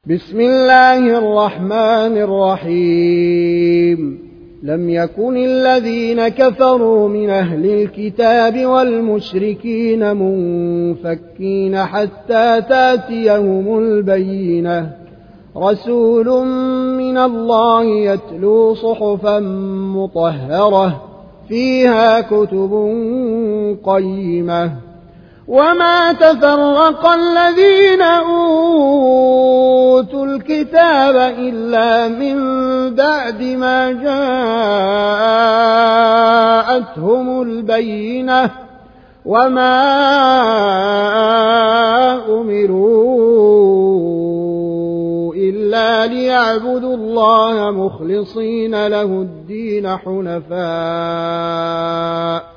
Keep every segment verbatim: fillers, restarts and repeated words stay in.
بسم الله الرحمن الرحيم لم يكن الذين كفروا من أهل الكتاب والمشركين منفكين حتى تاتيهم البينة رسول من الله يتلو صحفا مطهرة فيها كتب قيمة وما تفرق الذين أوتوا الكتاب إلا من بعد ما جاءتهم البينة وما أمروا إلا ليعبدوا الله مخلصين له الدين حنفاء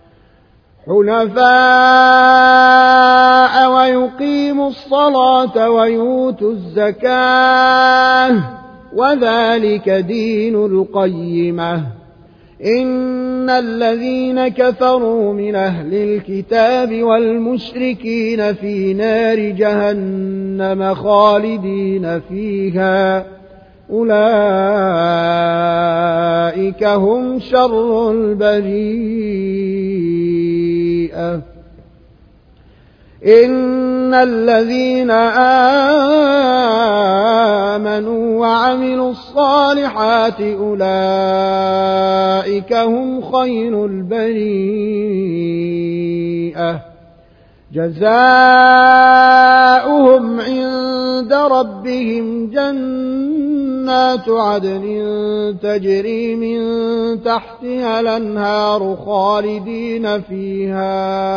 حنفاء ويقيموا الصلاة ويؤتوا الزكاة وذلك دين القيمة إن الذين كفروا من أهل الكتاب والمشركين في نار جهنم خالدين فيها أولئك هم شر البرية إن الذين آمنوا وعملوا الصالحات أولئك هم خير البرية جزاؤهم عند ربهم جنات عدن تجري من تحتها الأنهار خالدين فيها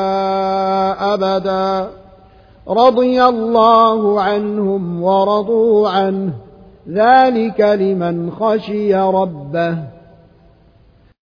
أبدا رضي الله عنهم ورضوا عنه ذلك لمن خشي ربه